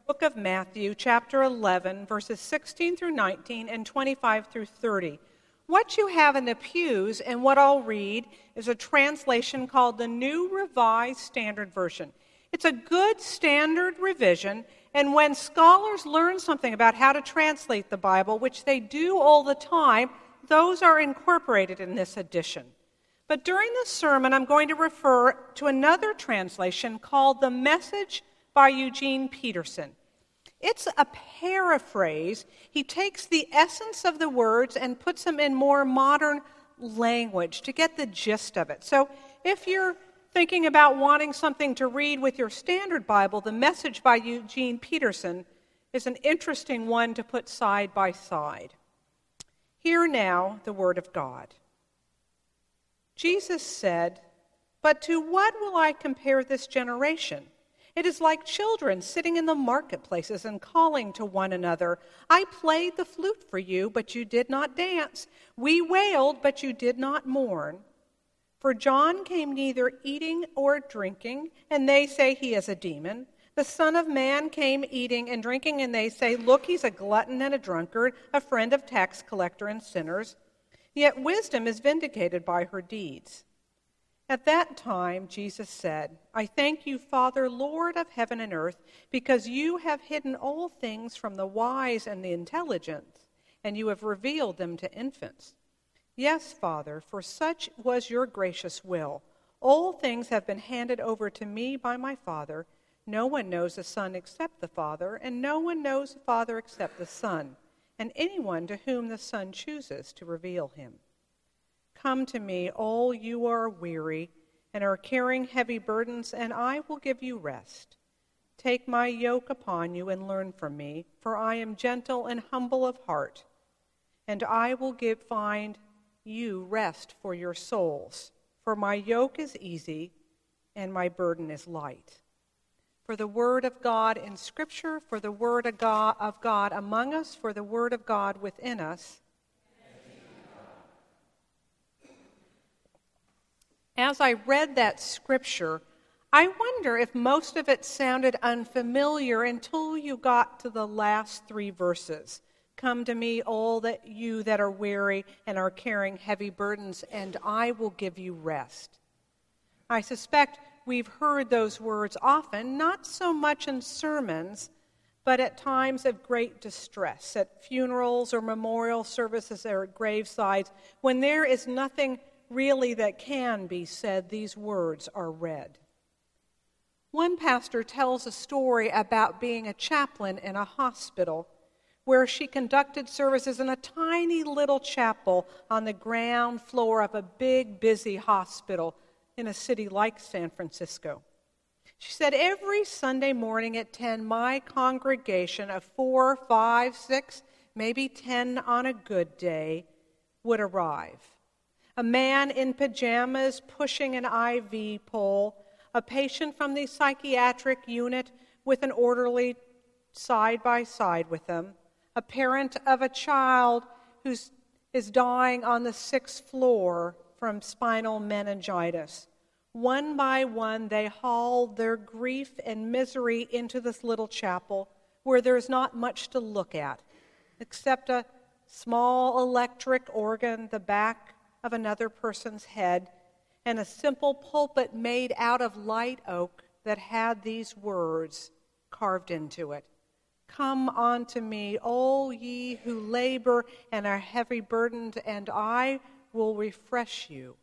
Book of Matthew, chapter 11, verses 16 through 19 and 25 through 30. What you have in the pews and what I'll read is a translation called the New Revised Standard Version. It's a good standard revision, and when scholars learn something about how to translate the Bible, which they do all the time, those are incorporated in this edition. But during the sermon, I'm going to refer to another translation called The Message by Eugene Peterson. It's a paraphrase. He takes the essence of the words and puts them in more modern language to get the gist of it. So if you're thinking about wanting something to read with your standard Bible, The Message by Eugene Peterson is an interesting one to put side by side. Hear now the word of God. Jesus said, "But to what will I compare this generation? It is like children sitting in the marketplaces and calling to one another, 'I played the flute for you, but you did not dance. We wailed, but you did not mourn.' For John came neither eating or drinking, and they say he is a demon. The Son of Man came eating and drinking, and they say, 'Look, he's a glutton and a drunkard, a friend of tax collector and sinners.' Yet wisdom is vindicated by her deeds." At that time, Jesus said, "I thank you, Father, Lord of heaven and earth, because you have hidden all things from the wise and the intelligent, and you have revealed them to infants. Yes, Father, for such was your gracious will. All things have been handed over to me by my Father. No one knows the Son except the Father, and no one knows the Father except the Son, and anyone to whom the Son chooses to reveal him. Come to me, all you are weary and are carrying heavy burdens, and I will give you rest. Take my yoke upon you and learn from me, for I am gentle and humble of heart, and I will find you rest for your souls. For my yoke is easy and my burden is light." For the word of God in Scripture, for the word of God among us, for the word of God within us. As I read that Scripture, I wonder if most of it sounded unfamiliar until you got to the last three verses. "Come to me, all that you that are weary and are carrying heavy burdens, and I will give you rest." I suspect we've heard those words often, not so much in sermons, but at times of great distress, at funerals or memorial services or at gravesides. When there is nothing really that can be said, these words are read. One pastor tells a story about being a chaplain in a hospital where she conducted services in a tiny little chapel on the ground floor of a big, busy hospital in a city like San Francisco. She said, "Every Sunday morning at 10, my congregation of 4, 5, 6, maybe 10 on a good day would arrive. A man in pajamas pushing an IV pole, a patient from the psychiatric unit with an orderly side by side with them, a parent of a child who is dying on the 6th floor from spinal meningitis. One by one, they hauled their grief and misery into this little chapel where there's not much to look at, except a small electric organ, the back of another person's head, and a simple pulpit made out of light oak that had these words carved into it. 'Come unto me, all ye who labor and are heavy burdened, and I will refresh you.'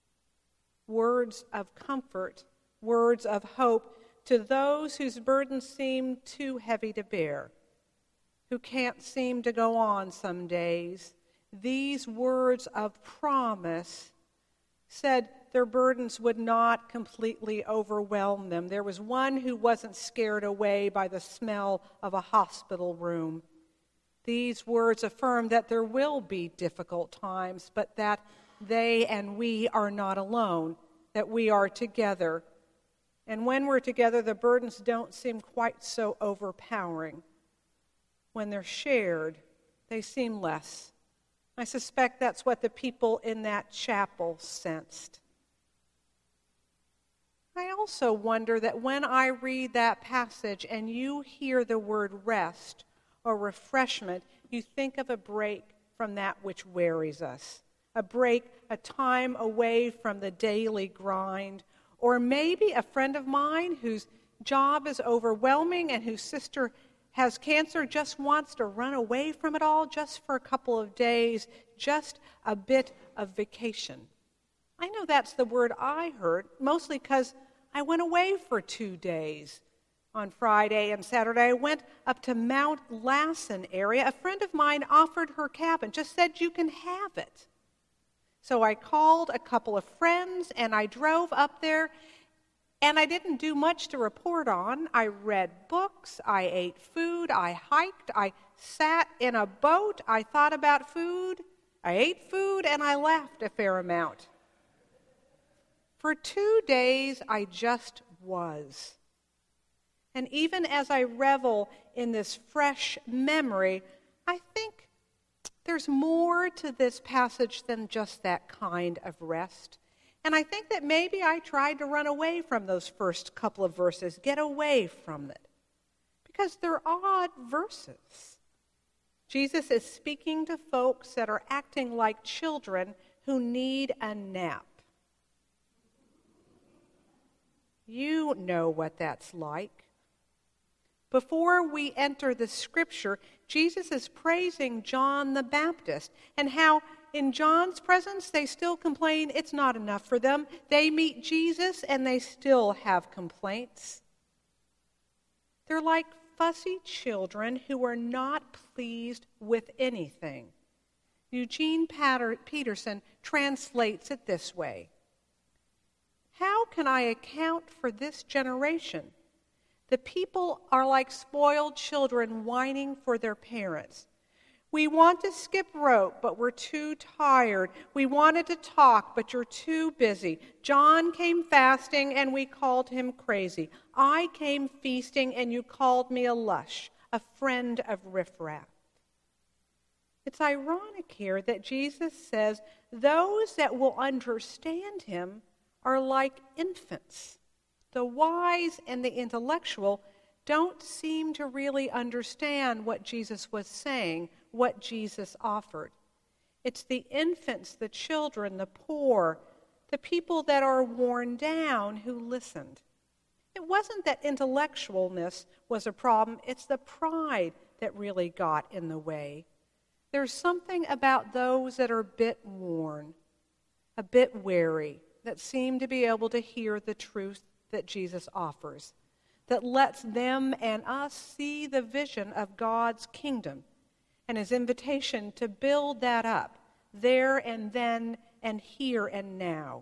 Words of comfort, words of hope to those whose burdens seem too heavy to bear, who can't seem to go on some days. These words of promise said their burdens would not completely overwhelm them. There was one who wasn't scared away by the smell of a hospital room. These words affirm that there will be difficult times, but that they and we are not alone, that we are together. And when we're together, the burdens don't seem quite so overpowering. When they're shared, they seem less. I suspect that's what the people in that chapel sensed. I also wonder that when I read that passage and you hear the word rest or refreshment, you think of a break from that which wearies us. A break, a time away from the daily grind. Or maybe a friend of mine whose job is overwhelming and whose sister has cancer just wants to run away from it all just for a couple of days, just a bit of vacation. I know that's the word I heard, mostly because I went away for 2 days. On Friday and Saturday, I went up to Mount Lassen area. A friend of mine offered her cabin, just said you can have it. So I called a couple of friends and I drove up there, and I didn't do much to report on. I read books, I ate food, I hiked, I sat in a boat, I thought about food, I ate food, and I laughed a fair amount. For 2 days, I just was. And even as I revel in this fresh memory, I think there's more to this passage than just that kind of rest. And I think that maybe I tried to run away from those first couple of verses, get away from it, because they're odd verses. Jesus is speaking to folks that are acting like children who need a nap. You know what that's like. Before we enter the scripture, Jesus is praising John the Baptist and how in John's presence they still complain it's not enough for them. They meet Jesus and they still have complaints. They're like fussy children who are not pleased with anything. Eugene Peterson translates it this way: how can I account for this generation? The people are like spoiled children whining for their parents. We want to skip rope, but we're too tired. We wanted to talk, but you're too busy. John came fasting, and we called him crazy. I came feasting, and you called me a lush, a friend of riffraff. It's ironic here that Jesus says those that will understand him are like infants. The wise and the intellectual don't seem to really understand what Jesus was saying, what Jesus offered. It's the infants, the children, the poor, the people that are worn down who listened. It wasn't that intellectualness was a problem, it's the pride that really got in the way. There's something about those that are a bit worn, a bit weary, that seem to be able to hear the truth that Jesus offers, that lets them and us see the vision of God's kingdom and his invitation to build that up there and then and here and now.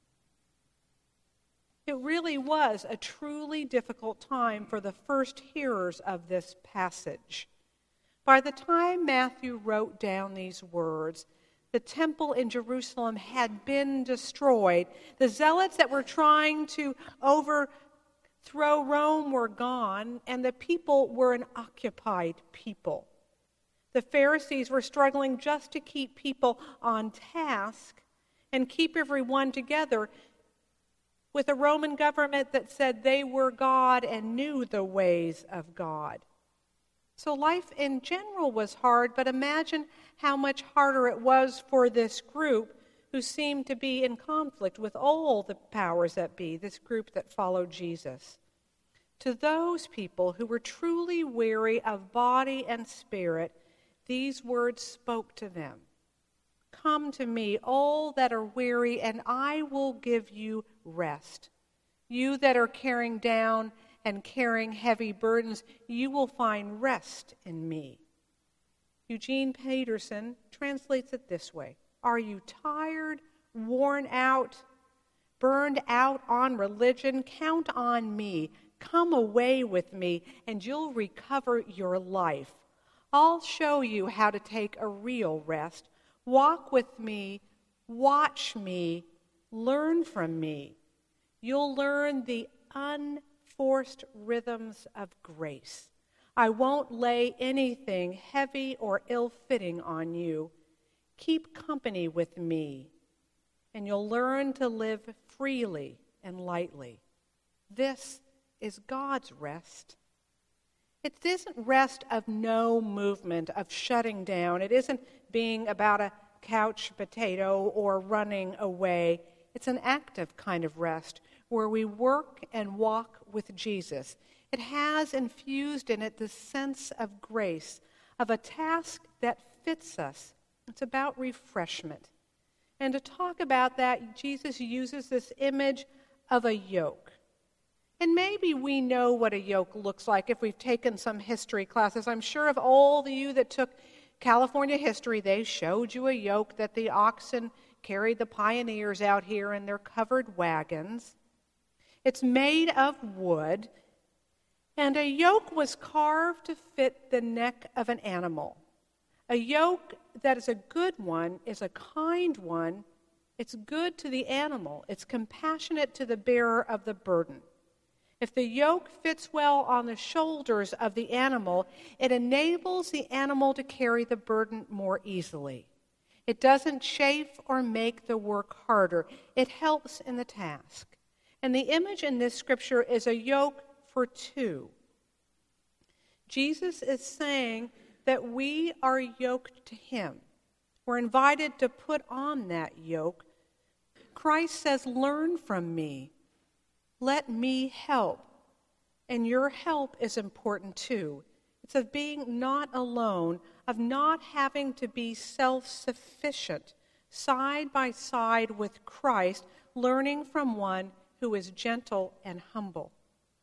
It really was a truly difficult time for the first hearers of this passage. By the time Matthew wrote down these words, the temple in Jerusalem had been destroyed. The zealots that were trying to overthrow Rome were gone, and the people were an occupied people. The Pharisees were struggling just to keep people on task and keep everyone together with a Roman government that said they were God and knew the ways of God. So life in general was hard, but imagine how much harder it was for this group who seemed to be in conflict with all the powers that be, this group that followed Jesus. To those people who were truly weary of body and spirit, these words spoke to them. Come to me, all that are weary, and I will give you rest. You that are carrying down and carrying heavy burdens, you will find rest in me. Eugene Peterson translates it this way: are you tired, worn out, burned out on religion? Count on me. Come away with me, and you'll recover your life. I'll show you how to take a real rest. Walk with me, watch me, learn from me. You'll learn the unforced rhythms of grace. I won't lay anything heavy or ill-fitting on you. Keep company with me, and you'll learn to live freely and lightly. This is God's rest. It isn't rest of no movement, of shutting down. It isn't being about a couch potato or running away. It's an active kind of rest where we work and walk with Jesus. It has infused in it the sense of grace, of a task that fits us. It's about refreshment. And to talk about that, Jesus uses this image of a yoke. And maybe we know what a yoke looks like if we've taken some history classes. I'm sure of all of you that took California history, they showed you a yoke that the oxen carried the pioneers out here in their covered wagons. It's made of wood, and a yoke was carved to fit the neck of an animal. A yoke that is a good one is a kind one. It's good to the animal. It's compassionate to the bearer of the burden. If the yoke fits well on the shoulders of the animal, it enables the animal to carry the burden more easily. It doesn't chafe or make the work harder. It helps in the task. And the image in this scripture is a yoke for two. Jesus is saying that we are yoked to him. We're invited to put on that yoke. Christ says, "Learn from me. Let me help." And your help is important too. It's of being not alone, of not having to be self-sufficient, side by side with Christ, learning from one who is gentle and humble.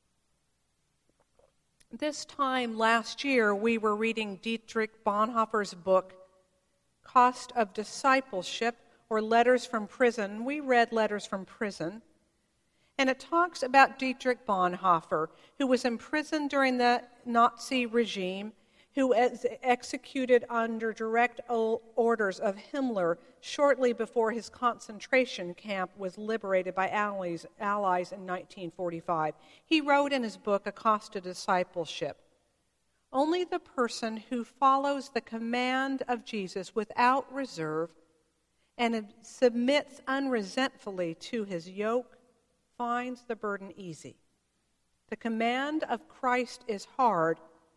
This time last year, we were reading Dietrich Bonhoeffer's book, Cost of Discipleship, or Letters from Prison. We read Letters from Prison. And it talks about Dietrich Bonhoeffer, who was imprisoned during the Nazi regime, who was executed under direct orders of Himmler shortly before his concentration camp was liberated by Allies in 1945. He wrote in his book, A Cost to Discipleship, "Only the person who follows the command of Jesus without reserve and submits unresentfully to his yoke finds the burden easy. The command of Christ is hard,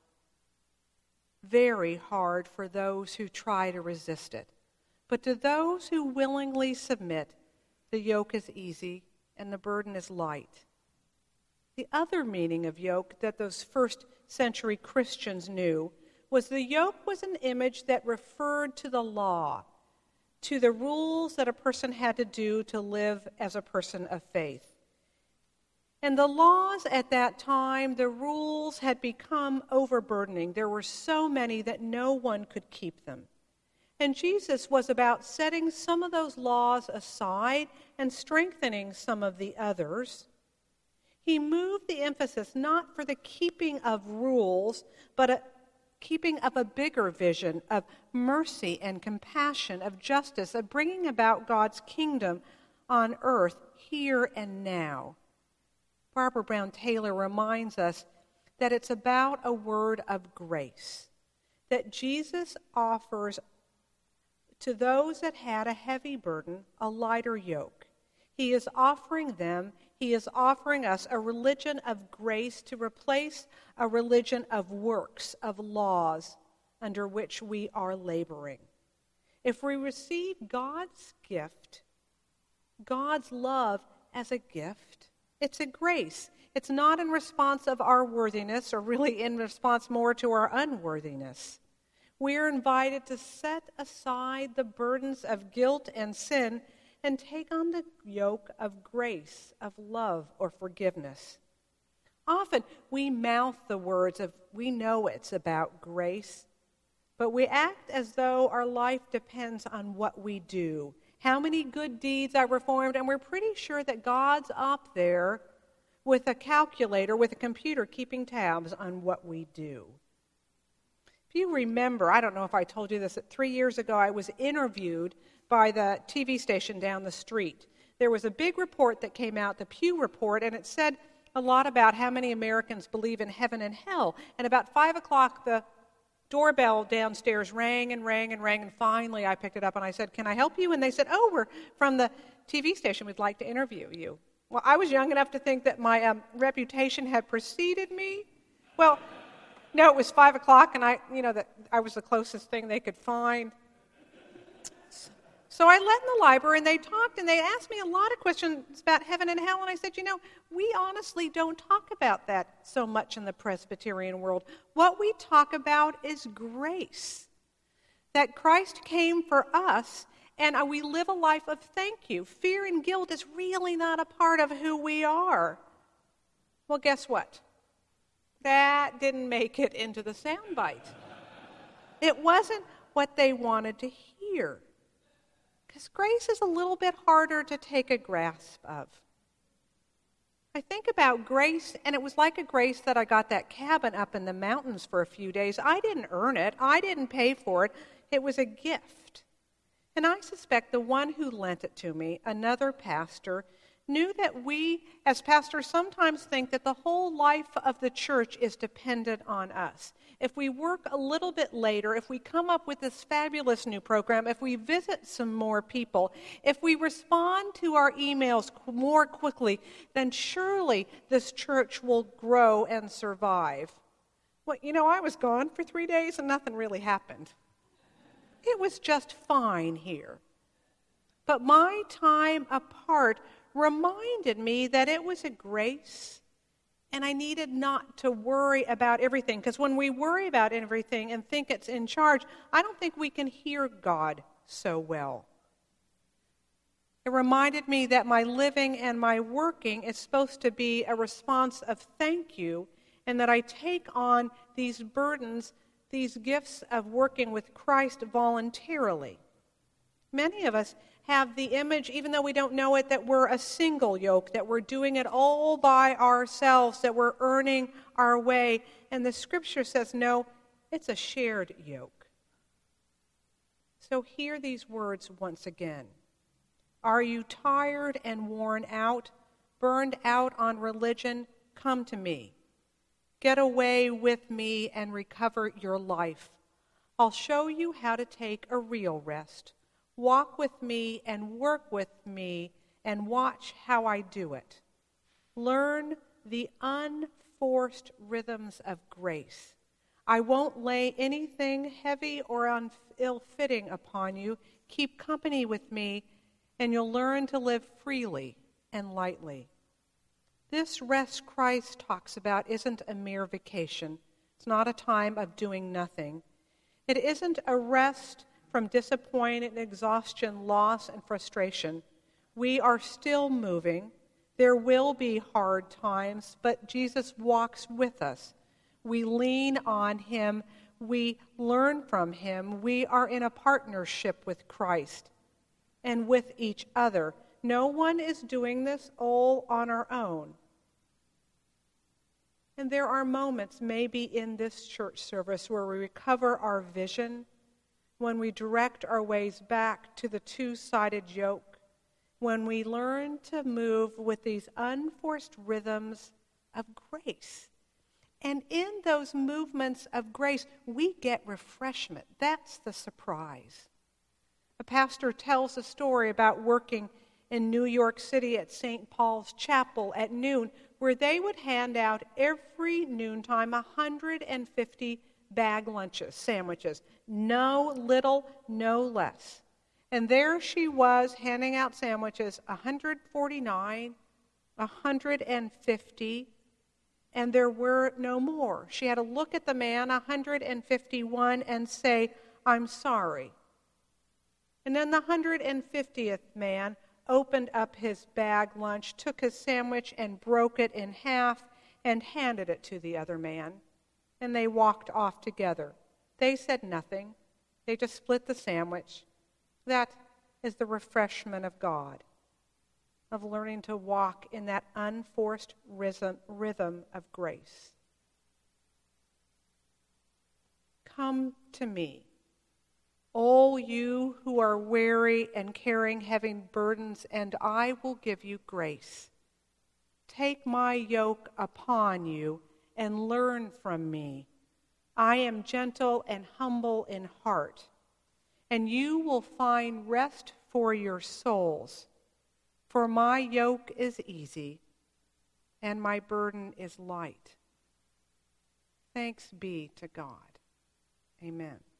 very hard for those who try to resist it. But to those who willingly submit, the yoke is easy and the burden is light." The other meaning of yoke that those first century Christians knew was the yoke was an image that referred to the law, to the rules that a person had to do to live as a person of faith. And the laws at that time, the rules had become overburdening. There were so many that no one could keep them. And Jesus was about setting some of those laws aside and strengthening some of the others. He moved the emphasis not for the keeping of rules, but a keeping of a bigger vision of mercy and compassion, of justice, of bringing about God's kingdom on earth here and now. Barbara Brown Taylor reminds us that it's about a word of grace, that Jesus offers to those that had a heavy burden a lighter yoke. He is offering us a religion of grace to replace a religion of works, of laws, under which we are laboring. If we receive God's gift, God's love as a gift, it's a grace. It's not in response of our worthiness, or really in response more to our unworthiness. We are invited to set aside the burdens of guilt and sin and take on the yoke of grace, of love, or forgiveness. Often we mouth the words of, we know it's about grace, but we act as though our life depends on what we do, how many good deeds are performed, and we're pretty sure that God's up there with a calculator, with a computer, keeping tabs on what we do. If you remember, I don't know if I told you this, 3 years ago I was interviewed by the TV station down the street. There was a big report that came out, the Pew Report, and it said a lot about how many Americans believe in heaven and hell. And about 5 o'clock, the doorbell downstairs rang and rang and rang, and finally I picked it up and I said, "Can I help you?" And they said, "Oh, we're from the TV station. We'd like to interview you." Well, I was young enough to think that my reputation had preceded me. Well, no, it was 5 o'clock, and that I was the closest thing they could find. So I led in the library, and they talked, and they asked me a lot of questions about heaven and hell, and I said, we honestly don't talk about that so much in the Presbyterian world. What we talk about is grace, that Christ came for us, and we live a life of thank you. Fear and guilt is really not a part of who we are. Well, guess what? That didn't make it into the soundbite. It wasn't what they wanted to hear. Because grace is a little bit harder to take a grasp of. I think about grace, and it was like a grace that I got that cabin up in the mountains for a few days. I didn't earn it. I didn't pay for it. It was a gift. And I suspect the one who lent it to me, another pastor, knew that we, as pastors, sometimes think that the whole life of the church is dependent on us. If we work a little bit later, if we come up with this fabulous new program, if we visit some more people, if we respond to our emails more quickly, then surely this church will grow and survive. Well, I was gone for 3 days and nothing really happened. It was just fine here. But my time apart reminded me that it was a grace, and I needed not to worry about everything. Because when we worry about everything and think it's in charge, I don't think we can hear God so well. It reminded me that my living and my working is supposed to be a response of thank you, and that I take on these burdens, these gifts of working with Christ voluntarily. Many of us have the image, even though we don't know it, that we're a single yoke, that we're doing it all by ourselves, that we're earning our way. And the scripture says, no, it's a shared yoke. So hear these words once again. Are you tired and worn out, burned out on religion? Come to me. Get away with me and recover your life. I'll show you how to take a real rest. Walk with me and work with me and watch how I do it. Learn the unforced rhythms of grace. I won't lay anything heavy or ill-fitting upon you. Keep company with me, and you'll learn to live freely and lightly. This rest Christ talks about isn't a mere vacation. It's not a time of doing nothing. It isn't a rest from disappointment, exhaustion, loss, and frustration. We are still moving. There will be hard times, but Jesus walks with us. We lean on him. We learn from him. We are in a partnership with Christ and with each other. No one is doing this all on our own. And there are moments, maybe in this church service, where we recover our vision, when we direct our ways back to the two-sided yoke, when we learn to move with these unforced rhythms of grace. And in those movements of grace, we get refreshment. That's the surprise. A pastor tells a story about working in New York City at St. Paul's Chapel at noon, where they would hand out every noontime 150 bag lunches, sandwiches. No little, no less. And there she was handing out sandwiches, 149, 150, and there were no more. She had to look at the man, 151, and say, I'm sorry. And then the 150th man opened up his bag lunch, took his sandwich and broke it in half and handed it to the other man. And they walked off together. They said nothing. They just split the sandwich. That is the refreshment of God, of learning to walk in that unforced rhythm of grace. Come to me, all you who are weary and carrying heavy burdens, and I will give you grace. Take my yoke upon you and learn from me. I am gentle and humble in heart, and you will find rest for your souls. For my yoke is easy, and my burden is light. Thanks be to God. Amen.